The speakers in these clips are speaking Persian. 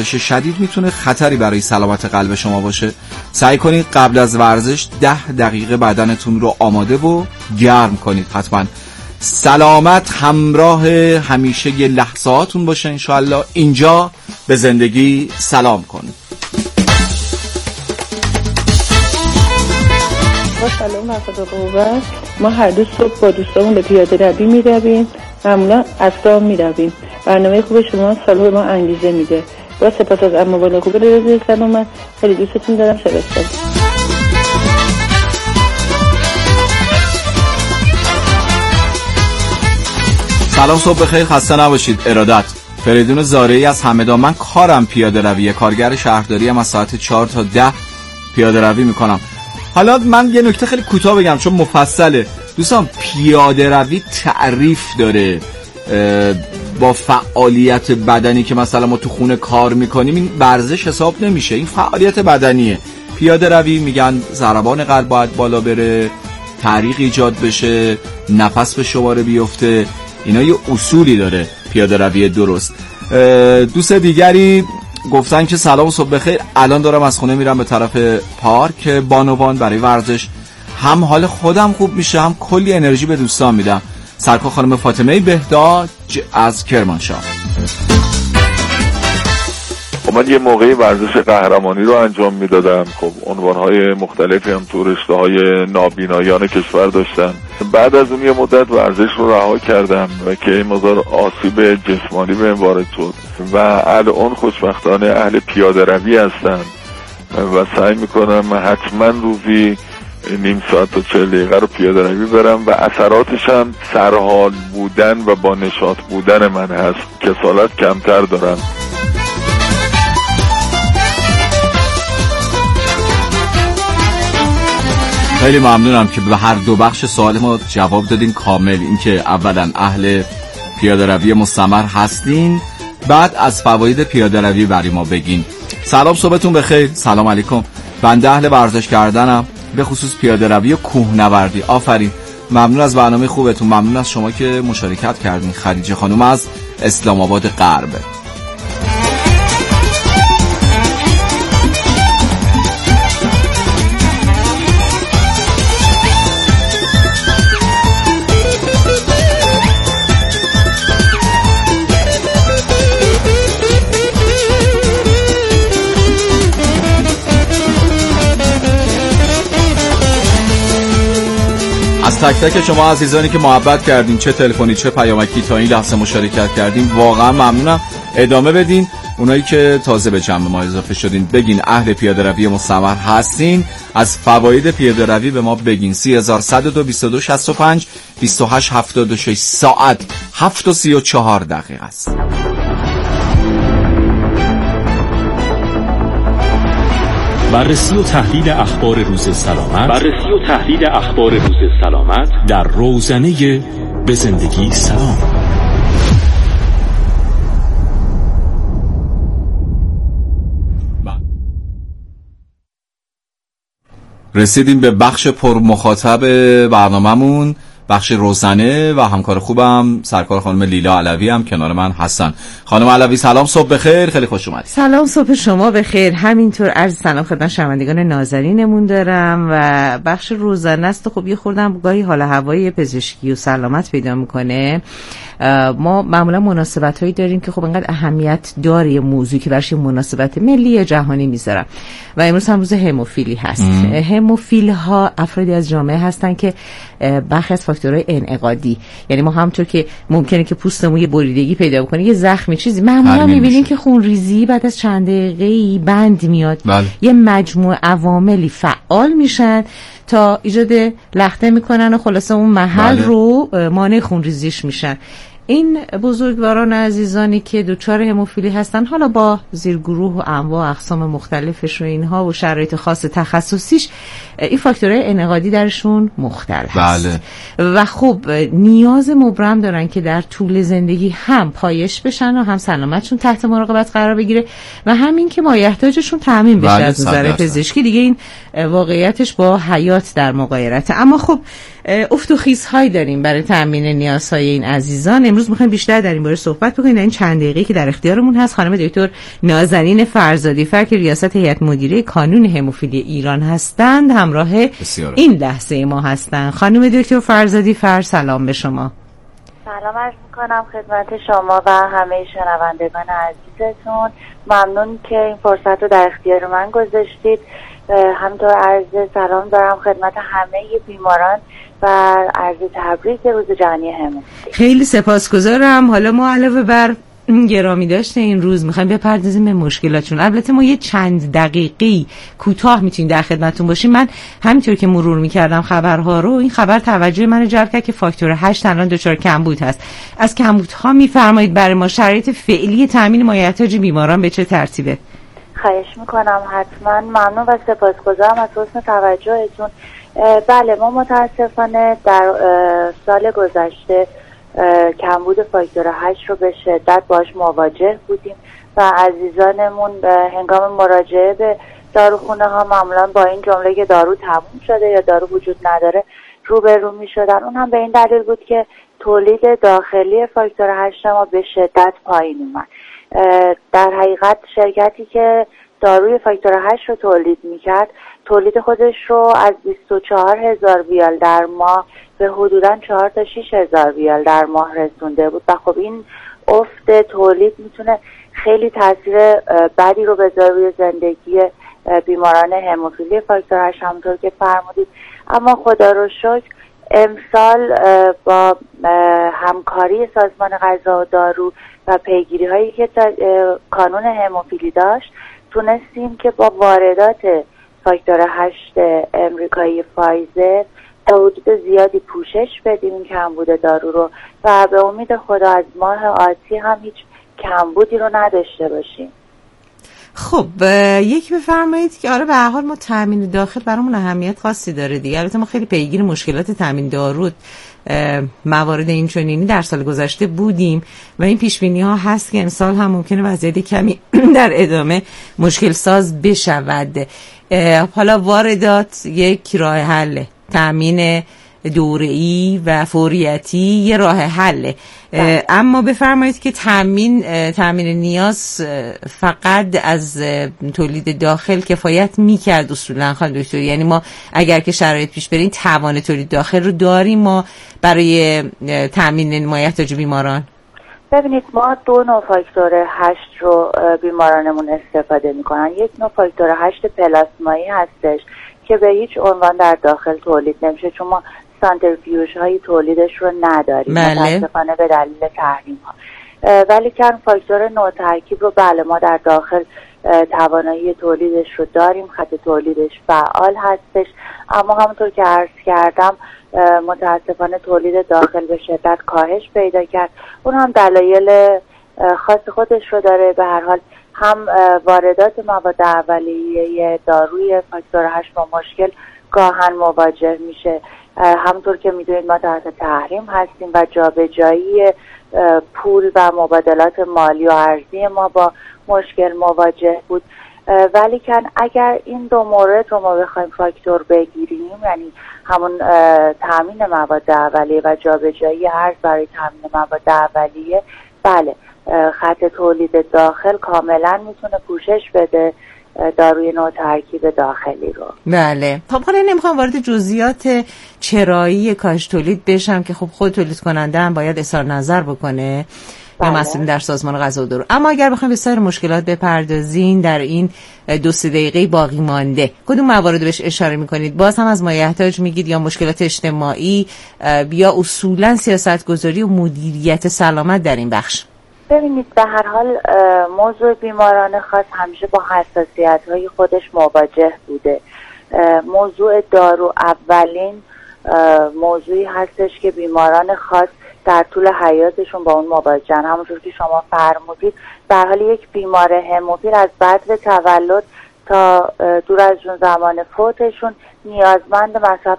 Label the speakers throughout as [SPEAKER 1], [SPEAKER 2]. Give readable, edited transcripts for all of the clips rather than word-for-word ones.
[SPEAKER 1] ورزش شدید میتونه خطری برای سلامت قلب شما باشه. سعی کنید قبل از ورزش 10 دقیقه بدنتون رو آماده و گرم کنید. حتما سلامت همراه همیشه یه لحظاتون باشه انشالله. اینجا به زندگی سلام کنید.
[SPEAKER 2] با سلام وقت قوت، ما هر دو صبح با دوستامون به پیاده روی میرویم، معمولا اصلا میرویم. برنامه خوب شما سالها به ما انگیزه میده. با سپاس از اما بالا خوب رادیو سلامت، خیلی دوستتون دارم. شبستان.
[SPEAKER 1] سلام، صبح بخیر، خسته نباشید. ارادت فریدون زارعی از همدان. من کارم پیاده رویه، کارگر شهرداری هم از ساعت 4 تا 10 پیاده روی میکنم. حالا من یه نکته خیلی کوتاه بگم چون مفصله. دوستان پیاده روی تعریف داره با فعالیت بدنی که مثلا ما تو خونه کار میکنیم. این ورزش حساب نمیشه، این فعالیت بدنیه. پیاده روی میگن ضربان قلب باید بالا بره، تعریق ایجاد بشه، نفس به شماره بیفته. اینا یه اصولی داره پیاده روی درست. دوست دیگری گفتن که سلام و صبح بخیر، الان دارم از خونه میرم به طرف پارک بانوان برای ورزش. هم حال خودم خوب میشه، هم کلی انرژی به دوستان میدم. سرکار خانم فاطمه بهداد از کرمانشاه.
[SPEAKER 3] من یه موقعی ورزش قهرمانی رو انجام میدادم. خب عنوانهای مختلفی هم تو رشته‌های نابینایان کشور داشتن. بعد از اون یه مدت ورزش رو رها کردم و که این مقدار آسیب جسمانی به وارد شد و الان خوشبختانه اهل پیاده روی هستم و سعی میکنم حتما روزی نیم ساعت تا 40 دقیقه رو پیاده روی برم و اثراتش هم سرحال بودن و با نشاط بودن من هست. کسالت کمتر دارم.
[SPEAKER 1] خیلی ممنونم که به هر دو بخش سوال ما جواب دادین کامل. اینکه اولا اهل پیاده روی مستمر هستین، بعد از فواید پیاده روی برای ما بگین. سلام، صبحتون بخیر. سلام علیکم. بنده اهل ورزش کردنم، به خصوص پیاده روی و کوهنوردی. آفرین، ممنون از برنامه خوبتون. ممنون از شما که مشارکت کردین. خدیجه خانم از اسلام آباد غرب. از تک تک شما عزیزانی که محبت کردین، چه تلفنی چه پیامکی، تا این لحظه مشارکت کردین، واقعا ممنونم. ادامه بدین. اونایی که تازه به جمع ما اضافه شدین بگین اهل پیاده روی مستمر هستین، از فواید پیاده روی به ما بگین. 3102 22 65 28 76. ساعت 7:34 دقیقه است.
[SPEAKER 4] بررسی و تحلیل اخبار روز سلامت در روزنه به زندگی سلام.
[SPEAKER 1] رسیدیم به بخش پر مخاطب برنامه‌مون، بخش روزنه، و همکار خوبم سرکار خانم لیلا علوی هم کنار من هستن. خانم علوی سلام، صبح بخیر، خیلی خوش اومدید.
[SPEAKER 5] سلام، صبح شما بخیر. همینطور عرض سلام خدمت شنوندگان نازنینمون دارم و بخش روزنه است. خب یه خوردم گاهی حال هوای پزشکی و سلامت پیدا میکنه. ما معمولا مناسبت‌هایی داریم که خب انقدر اهمیت داره، یه موضوعی که برای مناسبت ملی یا جهانی میذارم و امروز هم روز هموفیلی هست. هموفیل ها افرادی از جامعه هستن که برخی از فاکتورهای انعقادی، یعنی ما همونطور که ممکنه که پوستمون یه بریدگی پیدا بکنه، یه زخمی چیزی، معمولا می‌بینیم که خونریزی بعد از چند دقیقه‌ای بند میاد. یه مجموعه عواملی فعال میشن تا ایجاد لخته میکنن و خلاصه اون محل رو مانع خونریزیش میشن. این بزرگواران عزیزانی که دچار هموفیلی هستن، حالا با زیرگروه و انواع اقسام مختلفش و اینها و شرایط خاص تخصصیش، این فاکتورهای انعقادی درشون مختلف هست. و خب نیاز مبرم دارن که در طول زندگی هم پایش بشن و هم سلامتشون تحت مراقبت قرار بگیره و همین که مایحتاجشون تامین بشه از نظر پزشکی. دیگه این واقعیتش با حیات در مغایرته. اما خب افت و خیزهایی داریم برای تامین نیازهای این عزیزان. امروز میخوایم بیشتر در این باره صحبت بکنیم. در این چند دقیقه که در اختیارمون هست خانم دکتر نازنین فرزادی فر که ریاست هیئت مدیره کانون هموفیلی ایران هستند همراه این لحظه ما هستند. خانم دکتر فرزادی فر سلام به شما.
[SPEAKER 6] سلام عرض میکنم خدمت شما و همه شنوندگان عزیزتون. ممنون که این فرصت رو در اختیار من گذاشتید. همینطور عرض سلام دارم خدمت همه بیماران و عرض تبریک روز جهانی هموفیلی.
[SPEAKER 5] خیلی سپاسگزارم. حالا ما علاوه بر گرامی داشته این روز میخوایم بپردازیم به مشکلاتشون. البته ما یه چند دقیقی کوتاه میتونیم در خدمتتون باشیم. من همینطور که مرور میکردم خبرها رو، این خبر توجه من جلب کرد که فاکتور 8 الان دچار کمبود هست. از کمبودها میفرمایید برای ما شرایط فعلی تامین مایحتاج بیماران به چه ترتیبه؟
[SPEAKER 6] خواهش میکنم حتما. ممنون و سپاسگزارم از حسن توجهتون. بله ما متاسفانه در سال گذشته کمبود فاکتور 8 رو به شدت باش مواجه بودیم و عزیزانمون هنگام مراجعه به داروخونه ها معمولا با این جمله که دارو تموم شده یا دارو وجود نداره روبرو می شدن. اون هم به این دلیل بود که تولید داخلی فاکتور 8 ما به شدت پایین اومد. در حقیقت شرکتی که داروی فاکتور 8 رو تولید میکرد تولید خودش رو از 24,000 ویال در ماه به حدوداً 4 تا 6,000 ویال در ماه رسونده بود و خب این افت تولید میتونه خیلی تاثیر بدی رو بذاره روی زندگی بیماران هموفیلی فاکتور 8 همونطور که فرمودید. اما خدا رو شکر امسال با همکاری سازمان غذا و دارو و پیگیری هایی که کانون هموفیلی داشت تونستیم که با واردات فاکتور 8 امریکایی فایزر تا حدود زیادی پوشش بدیم این کمبود دارو رو و به امید خدا از ماه آتی هم هیچ کمبودی رو نداشته باشیم.
[SPEAKER 5] خب یک بفرمایید که آره به هر حال ما تامین داخل برامون اهمیت خاصی داره دیگه. البته ما خیلی پیگیر مشکلات تامین دارو موارد این چنینی در سال گذشته بودیم و این پیش بینی ها هست که امسال هم ممکنه وضعیت کمی در ادامه مشکل ساز بشود. حالا واردات یک راه حل، تامین دوره‌ای و فوریتی یه راه حله، اما بفرمایید که تامین نیاز فقط از تولید داخل کفایت میکرد اصولا خانم دکتر؟ یعنی ما اگر که شرایط پیش بریم توان تولید داخل رو داریم ما برای تامین مایحتاج بیماران؟
[SPEAKER 6] ببینید ما دو نوع فاکتور 8 رو بیمارانمون استفاده میکنن. یک نوع فاکتور 8 پلاسمایی هستش که به هیچ عنوان در داخل تولید نمیشه چون ما سانتریفیوژ های تولیدش رو نداریم متاسفانه به دلیل تحریم ها. ولی که فاکتور نوترکیب رو بله ما در داخل توانایی تولیدش رو داریم، خط تولیدش فعال هستش، اما همونطور که عرض کردم متاسفانه تولید داخل به شدت کاهش پیدا کرد. اون هم دلایل خاص خودش رو داره. به هر حال هم واردات مواد اولیه داروی فاکتور 8 با مشکل گاهن مواجه میشه. همونطور که میدونید ما تحت تحریم هستیم و جابجایی پول و مبادلات مالی و ارزی ما با مشکل مواجه بود. ولی کن اگر این دو مورد رو ما بخوایم فاکتور بگیریم، یعنی همون تامین مواد اولیه و جابجایی ارز برای تامین مواد اولیه، بله خط تولید داخل کاملا میتونه پوشش بده داروی نوع ترکیب داخلی رو.
[SPEAKER 5] بله. خب حالا نمیخوام وارد جزئیات چرایی کاهش تولید بشم که خب خود تولید کننده هم باید اظهار نظر بکنه یا مسئولین در سازمان غذا و دارو. اما اگر بخوایم به سایر مشکلات بپردازین در این 2-3 دقیقه باقی مانده، کدوم موارد بهش اشاره میکنید؟ باز هم از مایحتاج میگید یا مشکلات اجتماعی یا اصولا سیاستگذاری و مدیریت سلامت در این بخش؟
[SPEAKER 6] ببینید به هر حال موضوع بیماران خاص همیشه با حساسیت‌های خودش مواجه بوده. موضوع دارو اولین موضوعی هستش که بیماران خاص در طول حیاتشون با اون مواجهن. همونطور که شما فرمودید در حال یک بیمار هموفیل از بدو تولد تا دور از اون زمان فوتشون نیازمند مصرف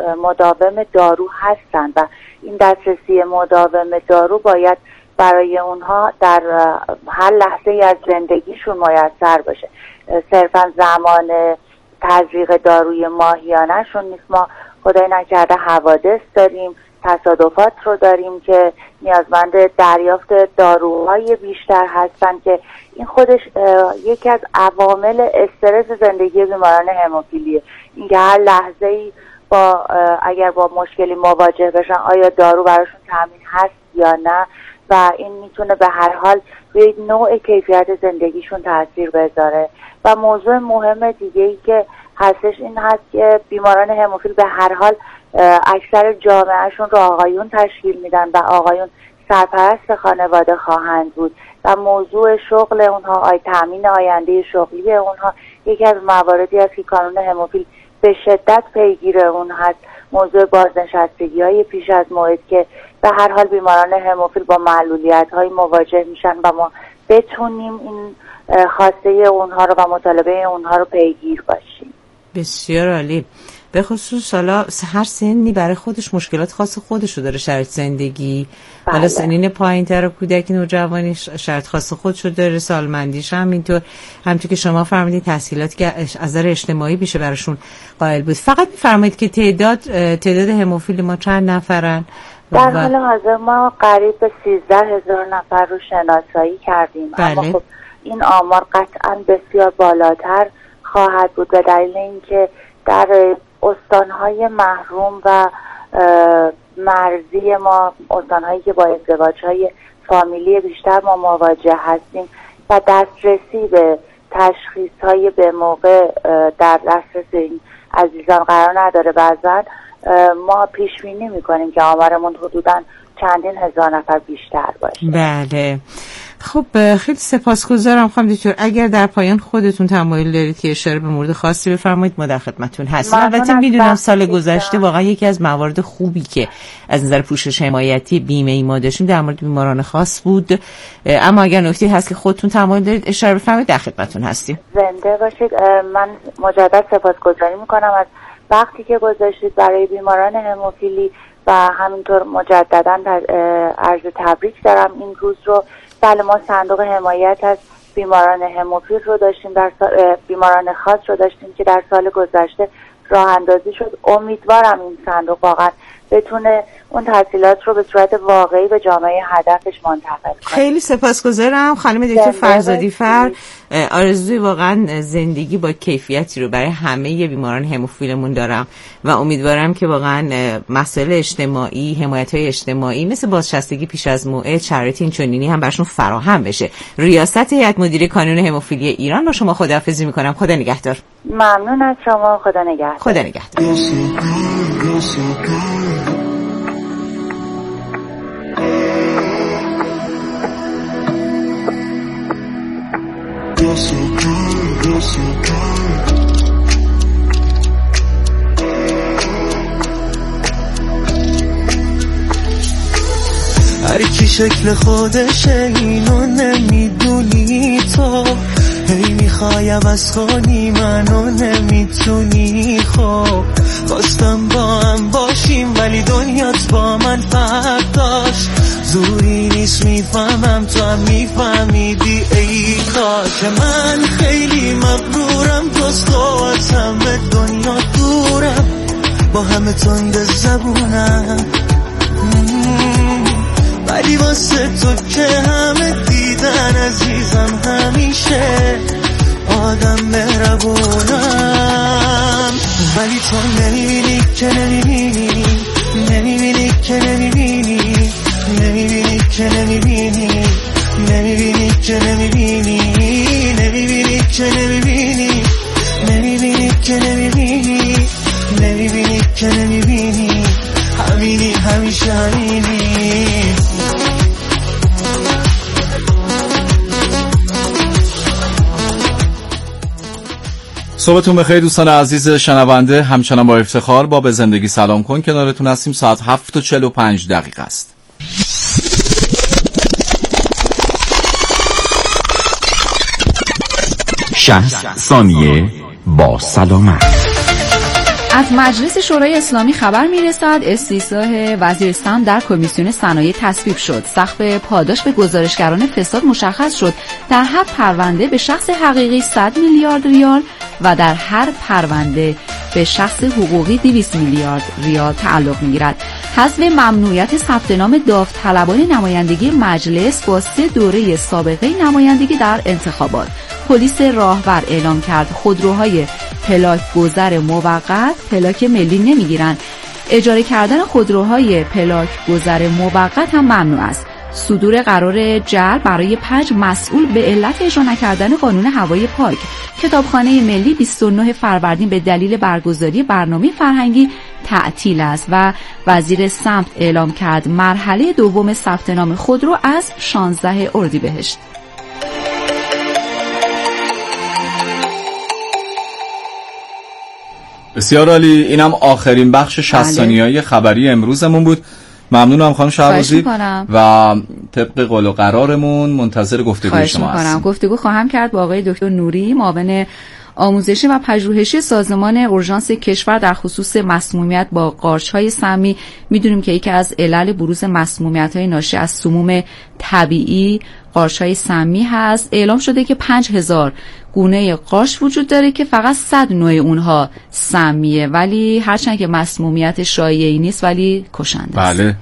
[SPEAKER 6] مداوم دارو هستند و این دسترسی مداوم دارو باید برای اونها در هر لحظه از زندگیشون میسر باشه. صرفا زمان تزریق داروی ماهیانه‌شون نیست. ما خدای نکرده حوادث داریم، تصادفات رو داریم که نیازمند دریافت داروهای بیشتر هستن که این خودش یکی از عوامل استرس زندگی بیماران هموفیلیه. اینکه هر لحظه‌ای اگر با مشکلی مواجه بشن آیا دارو براشون تامین هست یا نه، و این میتونه به هر حال روی نوع کیفیت زندگیشون تاثیر بذاره. و موضوع مهم دیگه ای که هستش این هست که بیماران هموفیل به هر حال اکثر جامعهشون رو آقایون تشکیل میدن و آقایون سرپرست خانواده خواهند بود و موضوع شغل اونها، تامین آینده شغلی اونها یکی از مواردی است که کانون هموفیل به شدت پیگیر اون هست. موضوع بازنشستگی های پیش از موعد که به هر حال بیماران هموفیل با معلولیت های مواجه میشن و ما بتونیم این خواسته اونها رو و مطالبه اونها رو پیگیر باشیم.
[SPEAKER 5] بسیار عالی. به خصوص حالا هر سنی برای خودش مشکلات خاص خودش رو داره، شرایط زندگی.
[SPEAKER 6] بله.
[SPEAKER 5] حالا سنین پایین‌تر و کودکی نوجوانی شرایط خاص خودش رو داره، سالمندیش هم اینطور. همونطور که شما فرمودید تسهیلاتی که از نظر اجتماعی میشه براشون قائل بود. فقط می‌فرمایید که تعداد هموفیل ما چند نفرن؟
[SPEAKER 6] در حال حاضر ما قریب به 13,000 نفر رو شناسایی کردیم.
[SPEAKER 5] بله.
[SPEAKER 6] اما خب این آمار قطعاً بسیار بالاتر خواهد بود به دلیل اینکه در استانهای محروم و مرزی ما، استانهایی که با ازدواج‌های فامیلی بیشتر ما مواجه هستیم و دسترسی به تشخیص‌های به موقع در دسترس این عزیزان قرار نداره، بعضاً ما پیش بینی می‌کنیم که آمارمون حدوداً چندین هزار نفر بیشتر باشه.
[SPEAKER 5] بله. خب خیلی سپاسگزارم خانم دکتر. اگر در پایان خودتون تمایل دارید که اشاره به مورد خاصی بفرمایید ما در خدمتتون هستیم. البته میدونم سال گذشته واقعا یکی از موارد خوبی که از نظر پوشش حمایتی بیمه ما داشتیم در مورد بیماران خاص بود، اما اگر نکته هست که خودتون تمایل دارید اشاره بفرمایید در خدمتتون هستیم.
[SPEAKER 6] زنده باشید. من مجدد سپاسگزاری میکنم از وقتی که گذاشتید برای بیماران هموفیلی و همینطور مجددا عرض تبریک دارم این روز رو. بله، ما صندوق حمایت از بیماران هموفیل رو داشتیم، بیماران خاص رو داشتیم که در سال گذشته راه اندازی شد. امیدوارم این صندوق واقعا بتونه اون تحصیلات رو به صورت واقعی به جامعه هدفش منتقل کنه.
[SPEAKER 5] خیلی سپاسگزارم خانم دکتر فرزادی فر. آرزوی واقعا زندگی با کیفیتی رو برای همه بیماران هموفیلمون دارم و امیدوارم که واقعا مسائل اجتماعی، حمایت‌های اجتماعی مثل بازنشستگی پیش از موعد، شرایط این چنینی هم براشون فراهم بشه. ریاست هیئت مدیره کانون هموفیلی ایران با شما خداحافظی می‌کنم. خدا نگهدار.
[SPEAKER 6] ممنون از شما. خدا نگهدار.
[SPEAKER 5] خدا نگهدار.
[SPEAKER 7] هر کی شکل خودشه اینو نمیدونی تو، هی میخوایم از خونی منو نمیتونی. خب خواستم با هم باشیم ولی دنیات با من فرق داشت، زوری نیست میفهمم تو هم میفهمیدی. ای کاش من خیلی مغرورم، دوست از همه دنیا دورم، با همه تند زبونم، ولی واسه تو که همه دیدن عزیزم همیشه آدم مهربونم. ولی تو نمیبینی که نمیبینی، نمیبینی که نمیبینی، نمیبینی که نمیبینی، نمیبینی که نمیبینی، نمیبینی که نمیبینی، نمیبینی که نمیبینی، نمیبینی که نمیبینی، همینی همیشه همینی.
[SPEAKER 1] صبحتون بخیر دوستان عزیز شنونده. همچنان با افتخار با به زندگی سلام کن کنارتون هستیم. ساعت 7:45 است.
[SPEAKER 4] ثانیه با سلامت.
[SPEAKER 8] از مجلس شورای اسلامی خبر میرسد استیضاح وزیر اسلام در کمیسیون صنایع تصویب شد. سقف پاداش به گزارشگران فساد مشخص شد. در هر پرونده به شخص حقیقی 100 میلیارد ریال و در هر پرونده به شخص حقوقی 200 میلیارد ریال تعلق میگیرد. حذف ممنوعیت ثبت نام داوطلبان نمایندگی مجلس با 3 دوره سابقه نمایندگی در انتخابات. پلیس راهور اعلام کرد خودروهای پلاک گذر موقت پلاک ملی نمیگیرن. اجاره کردن خودروهای پلاک گذر موقت هم ممنوع است. صدور قرار جر برای 5 مسئول به علت اجرا نکردن قانون هوای پاک. کتابخانه ملی 29 فروردین به دلیل برگزاری برنامه فرهنگی تعطیل است و وزیر سمت اعلام کرد مرحله دوم ثبت نام خودرو از 16 اردیبهشت.
[SPEAKER 1] بسیار عالی. اینم آخرین بخش 60 ثانیه‌ای خبری امروزمون بود. ممنونم خانم شهبازی و طبق قول و قرارمون منتظر گفتگوی شما هستیم.
[SPEAKER 8] گفتگو خواهم کرد با آقای دکتر نوری، معاون آموزشی و پژوهشی سازمان اورژانس کشور در خصوص مسمومیت با قارچ‌های سمی. میدونیم که یکی از علل بروز مسمومیت‌های ناشی از سموم طبیعی قارچ‌های سمی هست. اعلام شده که 5000 گونه قارچ وجود داره که فقط 100 نوع اونها سمیه، ولی هرچند که مسمومیت شایعی نیست ولی کشنده است.
[SPEAKER 1] بله.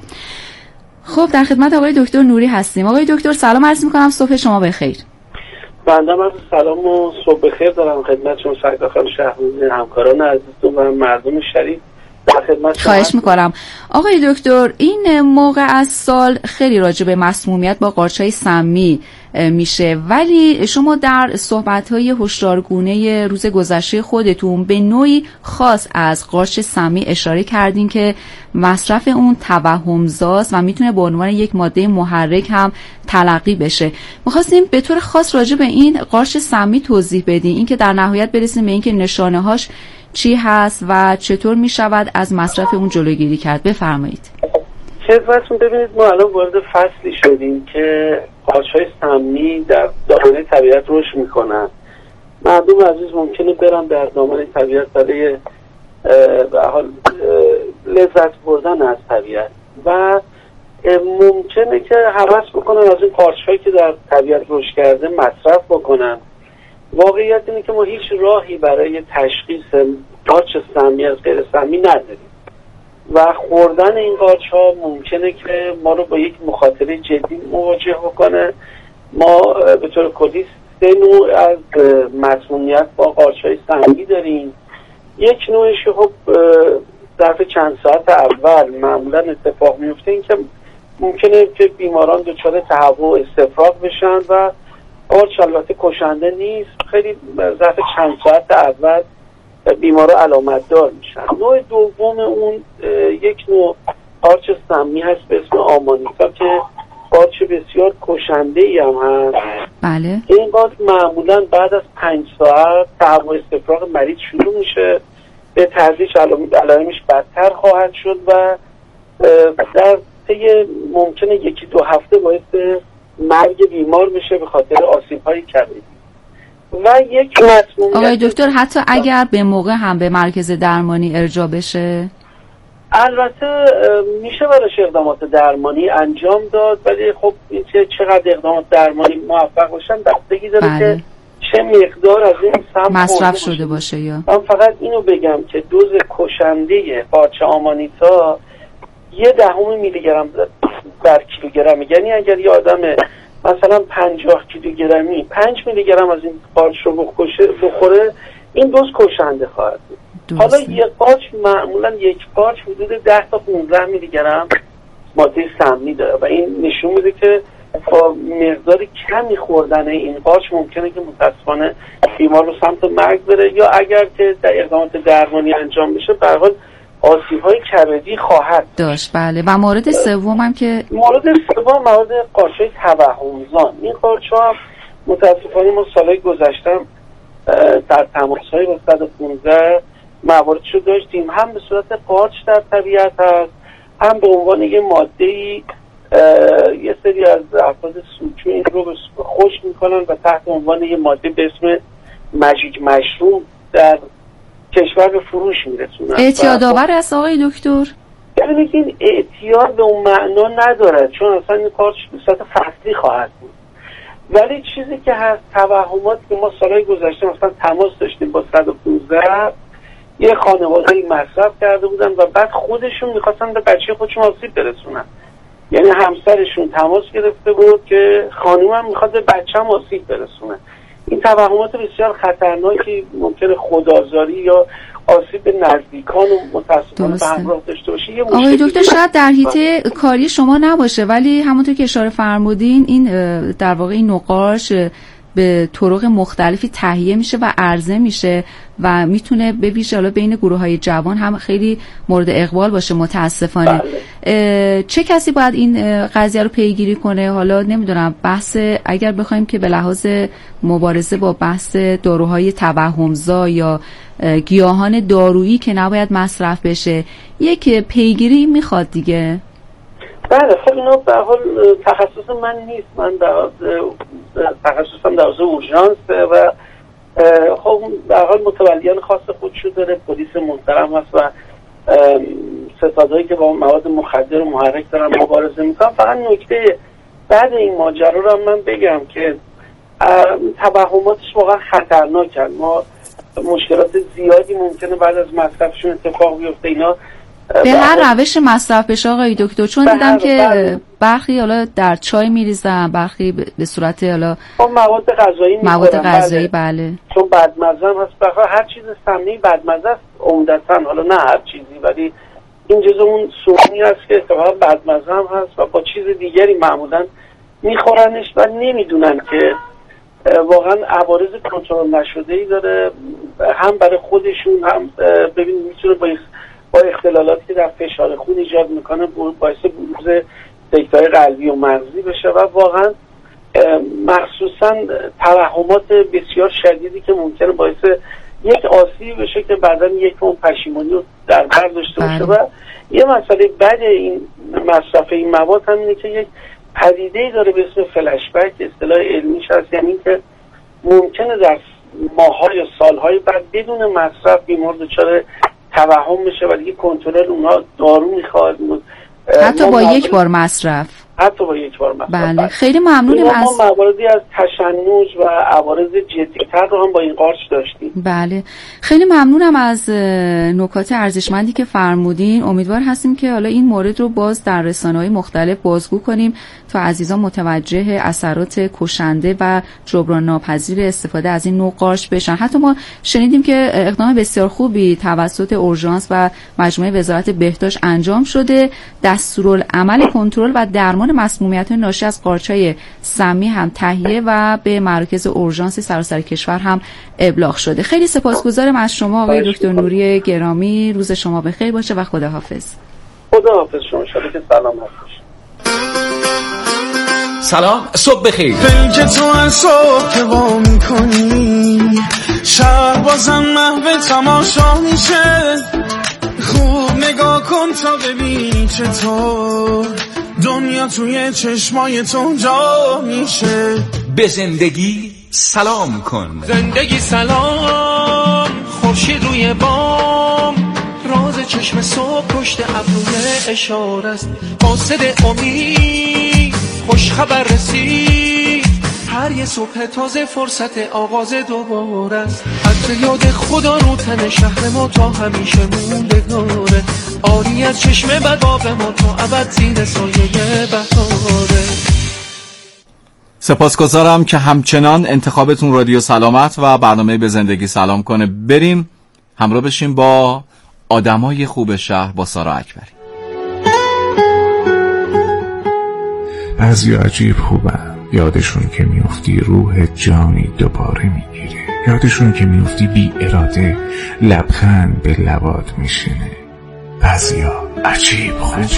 [SPEAKER 8] خب در خدمت آقای دکتر نوری هستیم. آقای دکتر سلام عرض می‌کنم، صبح شما بخیر.
[SPEAKER 9] بنده من سلام و صبح بخیر دارم خدمت شما سعید خانم شهبازی، همکاران عزیزتون و مردم شریف.
[SPEAKER 8] خواهش میکنم. آقای دکتر، این موقع از سال خیلی راجع به مسمومیت با قارچ‌های سمی میشه، ولی شما در صحبت‌های هشدارگونه روز گذشته خودتون به نوعی خاص از قارچ سمی اشاره کردین که مصرف اون توهم‌زاست و میتونه به عنوان یک ماده محرک هم تلقی بشه. می‌خواستیم به طور خاص راجع به این قارچ سمی توضیح بدین، اینکه در نهایت برسیم به اینکه نشانه‌هاش چی هست و چطور می شود از مصرف اون جلوگیری کرد. بفرمایید.
[SPEAKER 9] خدمتتون ببینید ما الان وارد فصلی شدیم که قارچ‌های سمی در دامنه طبیعت رشد میکنن. مردم عزیز ممکنه برن در دامنه طبیعت برای به حال لذت بردن از طبیعت و ممکنه که هوس بکنن از این قارچ‌هایی که در طبیعت رشد کرده مصرف بکنن. واقعیت اینه که ما هیچ راهی برای تشخیص قارچ سمی از غیر سمی نداریم و خوردن این قارچ ها ممکنه که ما رو با یک مخاطره جدی مواجه بکنه. ما به طور کلی 3 نوع از مسمومیت با قارچ های سمی داریم. یک نوعش خب ظرف چند ساعت اول معمولا اتفاق میفته، این که ممکنه که بیماران دچار تهوع استفراغ بشن و قارچ البته کشنده نیست، خیلی ظرف چند ساعت اول بیمارا علامت دار میشن. نوع دوم اون یک نوع قارچ سمی هست به اسم آمانیتا که قارچ بسیار کشنده ای هم هست.
[SPEAKER 8] بله.
[SPEAKER 9] این قارچ معمولا بعد از 5 ساعت تهوع استفراغ مریض شروع میشه، به تدریج علائمش بدتر خواهد شد و در طی ممکنه 1-2 هفته باعث مرگ بیمار بشه به خاطر آسیب‌های کبدی. و یک مسمومیت.
[SPEAKER 8] آقای دکتر حتی اگر به موقع هم به مرکز درمانی ارجاع بشه؟
[SPEAKER 9] البته میشه براش اقدامات درمانی انجام داد، ولی خب این چقدر اقدامات درمانی موفق باشن بستگی داره که چه مقدار از این سم
[SPEAKER 8] مصرف شده باشه. یا
[SPEAKER 9] من فقط اینو بگم که دوز کشنده قارچ آمانیتا 0.1 میلی گرم در کیلوگرم، یعنی اگر یه آدم مثلا 50 کیلوگرمی 5 میلی گرم از این قارچ رو بخوره، این دوز کشنده خواهد بود. حالا یک قارچ معمولا یک قارچ حدود 10 تا 15 میلی گرم ماده سمی داره و این نشون میده که با مقدار کمی خوردن این قارچ ممکنه که متاسفانه بیمار رو سمت مرگ بره، یا اگر که در اقدامات درمانی انجام بشه به هر حال آسیب‌های کبدی خواهد
[SPEAKER 8] داشت. بله. و مورد سوم هم که
[SPEAKER 9] مورد قارچ‌های توهمزا. این قارچ‌ها متاسفانه ما سالهای گذشته در تماس‌های با 115 مواردشو داشتیم، هم به صورت قارچ در طبیعت هست، هم به عنوان یه ماده‌ای یه سری از افراد سوچو این رو خشک میکنن و تحت عنوان یه ماده به اسم ماژیک مشروم در کشور به فروش میرسونن.
[SPEAKER 8] اعتیادآور است آقای دکتر؟
[SPEAKER 9] ببینید این اعتیاد به اون معنا ندارد، چون اصلا این قارچ به صورت فصلی خواهد بود، ولی چیزی که هست توهمات که ما سالهای گذشته مثلا تماس داشتیم با 115 یه خانواده‌ای مصرف کرده بودن و بعد خودشون میخواستن به بچه خودشون آسیب برسونن. یعنی همسرشون تماس گرفته بود که خانومم میخواد به بچه‌م آسیب برسونه. این توهمات بسیار خطرناکی ممکنه خودآزاری یا آسیب به نزدیکان و متاسفانه به همراه داشته باشه.
[SPEAKER 8] آقای دکتر شاید در حیطه کاری شما نباشه، ولی همونطور که اشاره فرمودین این در واقع این نقاش به طرق مختلفی تهیه میشه و عرضه میشه و میتونه به ویژه حالا بین گروه‌های جوان هم خیلی مورد اقبال باشه متاسفانه. چه کسی باید این قضیه رو پیگیری کنه؟ حالا نمیدونم بحث اگر بخوایم که به لحاظ مبارزه با بحث داروهای توهمزا یا گیاهان دارویی که نباید مصرف بشه یک پیگیری میخواد دیگه.
[SPEAKER 9] بله خب اینا به حال تخصص من نیست، من تخصصم در حوزه اورژانس و خب به حال متولیان خاص خودشو داره، پلیس محترم هست و ستادهایی که با مواد مخدر و محرک دارن مبارزه میکنن. فقط نکته بعد این ماجرا رو من بگم که توهماتش واقعا خطرناکن. ما مشکلات زیادی ممکنه بعد از مصرفشون اتفاق بیفته. اینا
[SPEAKER 8] به هر روش مصرف بشه آقای دکتر، چون دیدم که برخی حالا در چای میریزن، برخی به صورت حالا مواد غذایی بله
[SPEAKER 9] چون بدمزه هم هست. بخاطر هر چیز سمی بدمزه است عمدتاً، حالا نه هر چیزی، ولی این جزء اون سمومی است که اتفاقا بدمزه هم هست و با چیز دیگری معمولاً میخورنش و نمیدونن که واقعا عوارض کنترل نشده‌ای داره، هم برای خودشون هم ببینید میتونه با اختلالاتی که در فشار خون ایجاد میکنه باعث بروز سکته‌های قلبی و مغزی بشه و واقعا مخصوصا توهمات بسیار شدیدی که ممکنه باعث یک آسیبی بشه که بعداً یک اون پشیمانی رو در بر داشته باشه. و یه مسئله بعد این مصرف این مواد هم اینه که یک پدیده‌ای داره به اسم فلش بک، اصطلاح علمیش هست، یعنی که ممکنه در ماه‌ها یا سال‌های بعد بدون مصرف بیمار دچار توهم میشه و دیگه کنترل اونها دارو میخواد،
[SPEAKER 8] حتی با یک بار مصرف. بله خیلی ممنونیم.
[SPEAKER 9] از ما مواردی از تشنج و عوارض جدی‌تر رو هم با این قارچ داشتیم.
[SPEAKER 8] بله خیلی ممنونم از نکات ارزشمندی که فرمودین. امیدوار هستیم که حالا این مورد رو باز در رسانه‌های مختلف بازگو کنیم تا عزیزان متوجه اثرات کشنده و جبران ناپذیر استفاده از این نوع قارچ بشن. حتی ما شنیدیم که اقدام بسیار خوبی توسط اورژانس و مجموعه وزارت بهداشت انجام شده. دستورالعمل کنترل و درمان مسمومیت ناشی از قارچ‌های سمی هم تهیه و به مراکز اورژانس سراسر کشور هم ابلاغ شده. خیلی سپاسگزارم از شما آقای دکتر نوری گرامی. روز شما بخیر باشه و خداحافظ.
[SPEAKER 9] خداحافظ شما، شما که سلامت باشید.
[SPEAKER 10] سلام، صبح بخیر.
[SPEAKER 7] که تو از صبح که با میکنی شهر بازم محو تماشا میشه. خوب نگاه کن تا ببینی چطور دنیا توی چشمای تو جا میشه.
[SPEAKER 10] به زندگی سلام کن.
[SPEAKER 11] زندگی سلام، خورشید روی بام، راز چشم صبح پشت ابروی اشاره است. قاصد امید خوش خبر رسید، هر یه صبح تازه فرصت آغاز دوباره است. عطر یاد خدا رو تن شهر ما تا همیشه موندگاره، آری از چشم بداب ما تا ابد زیر سایه بهاره.
[SPEAKER 1] سپاسگزارم که همچنان انتخابتون رادیو سلامت و برنامه به زندگی سلام کنه. بریم همراه بشیم با آدمای خوب شهر با سارا اکبری.
[SPEAKER 12] بعضی عجیب خوبن، یادشون که میافتی روح جانی دوباره میگیره، یادشون که میافتی بی اراده لبخند به لبات میشینه. بعضیا عجیب خوبن.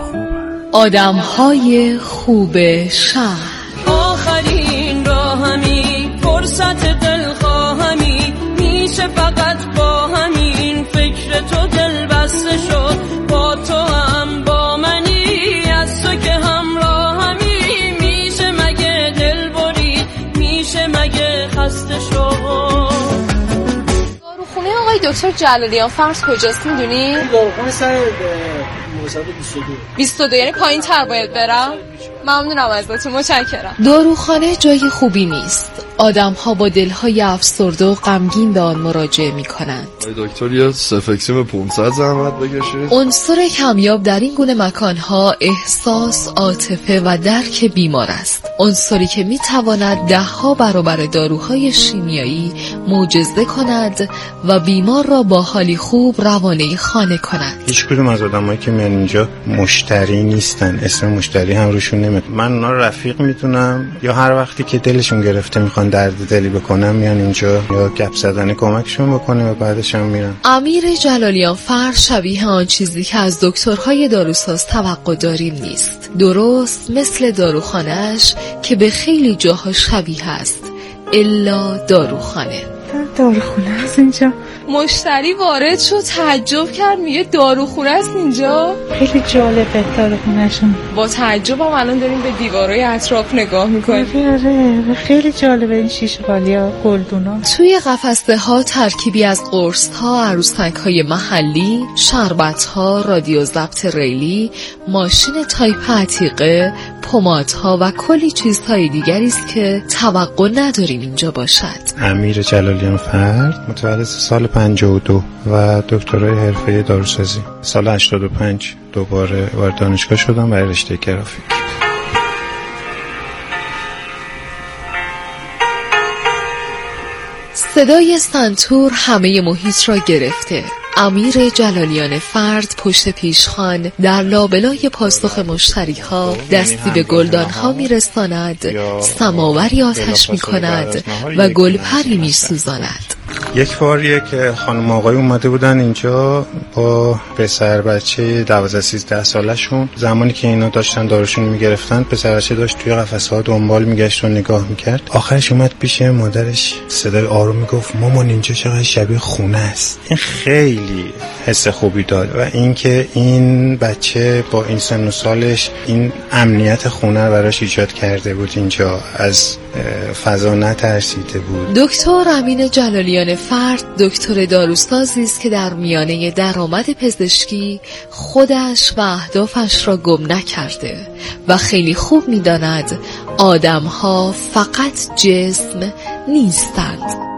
[SPEAKER 13] آدمهای خوب شهر.
[SPEAKER 14] آخرین راهمی، فرصت دلخواهمی، میشه فقط با همین فکر تو دل بسته شد. با تو هم با منی، از تو که همراهمی، میشه مگه دل برید، میشه مگه خسته شد.
[SPEAKER 13] داروخونه آقای دکتر جلالیان فرض کجاست میدونی؟
[SPEAKER 15] داروخونه سر
[SPEAKER 13] 22 یعنی پایین تر باید برم؟ ممنونم ازت، متشکرم.
[SPEAKER 15] داروخانه جای خوبی نیست. آدم‌ها با دل‌های افسرده و غمگین به آن مراجعه می‌کنند.
[SPEAKER 16] دکتر یه سفکسیم 500 زحمت بکشید.
[SPEAKER 15] عنصر کمیاب در این گونه مکان‌ها احساس، عاطفه و درک بیمار است. عنصری که می‌تواند 10 برابر داروهای شیمیایی معجزه کند و بیمار را با حالی خوب روانه خانه کند.
[SPEAKER 17] هیچ کدوم از آدمایی که میان اینجا مشتری نیستن، اسم مشتری هم روشون نمیاد. من اونا رو رفیق میدونم، یا هر وقتی که دلشون گرفته میخوان درد دلی بکنن میان اینجا یا گپ زدن کمکشون بکنه و بعدش هم میرن.
[SPEAKER 15] امیر جلالیان فر شبیه آن چیزی که از دکترهای داروساز توقع داریم نیست. درست مثل داروخانه‌اش که به خیلی جاها شبیه است، الا داروخانه.
[SPEAKER 2] داروخانه است اینجا.
[SPEAKER 13] مشتری وارد شد تعجب کرد، میگه داروخونه است اینجا.
[SPEAKER 2] خیلی جالبه داروخونه‌شون.
[SPEAKER 13] با تعجب هم الان داریم به دیوارهای اطراف نگاه میکنیم.
[SPEAKER 2] آره خیلی جالبه این شیشه بالیا، گلدونا.
[SPEAKER 15] توی قفسه ها ترکیبی از قرص ها، عروسک های محلی، شربت ها، رادیو ضبط ریلی، ماشین تایپ عتیقه، پمادها و کلی چیزهای دیگری است که توقع نداریم اینجا باشد.
[SPEAKER 17] امیر جلالیان فرد متولد سال 52 و دکترای حرفه داروسازی. سال 85 دوباره وارد دانشگاه شدم و رشته گرافیک.
[SPEAKER 15] صدای سنتور همه محیط را گرفته. امیر جلالیان فرد پشت پیشخوان در لابلای پاسخ مشتری ها دستی به گلدان ها میرساند، سماوری آتش میکند و گلپری میسوزاند.
[SPEAKER 17] یک باریه که خانم آقای اومده بودن اینجا با پسر بچه 12-13 سالشون. زمانی که اینا داشتن داروشون میگرفتن، پسر بچه داشت توی قفسه ها دنبال میگشت و نگاه میکرد. آخرش اومد پیش مادرش، صدای آروم میگفت مامان اینجا چقدر شبیه خونه است. این خیلی حس خوبی داد و اینکه این بچه با این سن و سالش این امنیت خونه رو براش ایجاد کرده بود، اینجا از فضا نترسیده بود.
[SPEAKER 15] دکتر امین جلالیان فرد دکتر داروسازی است که در میانه درآمد پزشکی خودش و اهدافش را گم نکرده و خیلی خوب می‌داند آدم‌ها فقط جسم نیستند.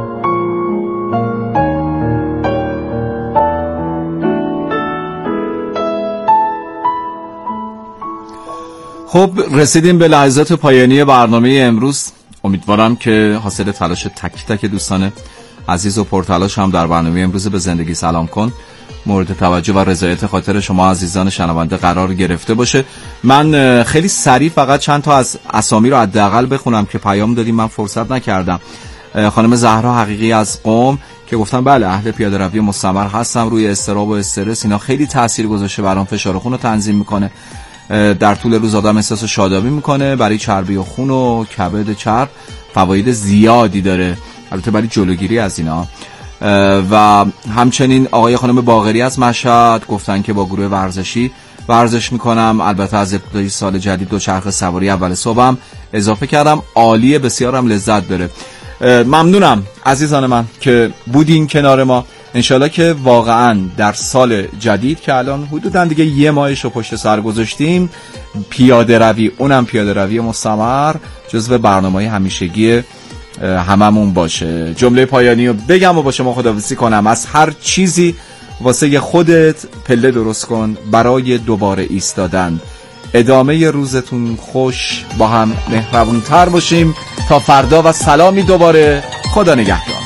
[SPEAKER 1] خب رسیدیم به لحظات پایانی برنامه امروز. امیدوارم که حاصل تلاش تک تک دوستان عزیز و پرتلاش هم در برنامه امروز به زندگی سلام کن مورد توجه و رضایت خاطر شما عزیزان شنونده قرار گرفته باشه. من خیلی سریع فقط چند تا از اسامی رو حداقل بخونم که پیام دادیم، من فرصت نکردم. خانم زهرا حقیقی از قم که گفتن بله اهل پیاده روی مستمر هستم، روی اضطراب و استرس اینا خیلی تاثیر گذاشته برام، فشار خون رو تنظیم میکنه، در طول روز آدم احساس شادابی میکنه، برای چربی و خون و کبد چرب فواید زیادی داره، البته برای جلوگیری از اینا. و همچنین آقای خانم باقری از مشهد گفتن که با گروه ورزشی ورزش میکنم، البته از ابتدای سال جدید دوچرخه سواری اول صبحم اضافه کردم، عالیه، بسیارم لذت بره. ممنونم عزیزان من که بودین کنار ما. انشالله که واقعا در سال جدید که الان حدوداً دیگه یه ماهش رو پشت سر گذاشتیم، پیاده روی، اونم پیاده روی مستمر، جزو برنامه‌های همیشگی هممون باشه. جمله پایانی رو بگم و با شما خداحافظی کنم. از هر چیزی واسه خودت پله درست کن برای دوباره ایستادن. ادامه روزتون خوش، با هم مهربون‌تر باشیم. تا فردا و سلامی دوباره. خدا نگهدار.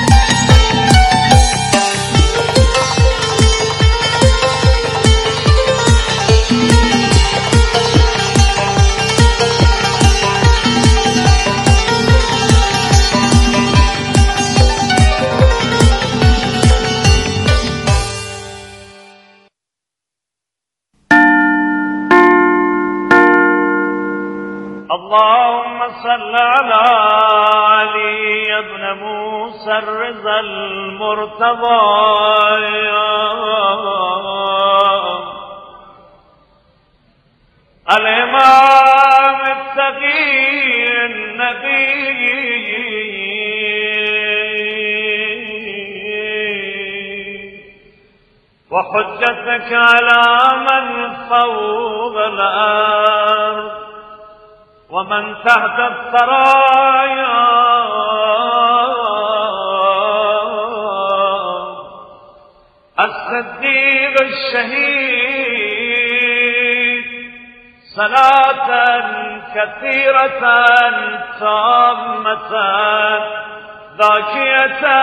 [SPEAKER 18] اللهم صل على علي ابن موسى الرضا المرتضى الإمام التقي النبي وحجتك على من فوق الأرض ومن تحت الثرايا الصديق الشهيد صلاة كثيرة تامة ذاكية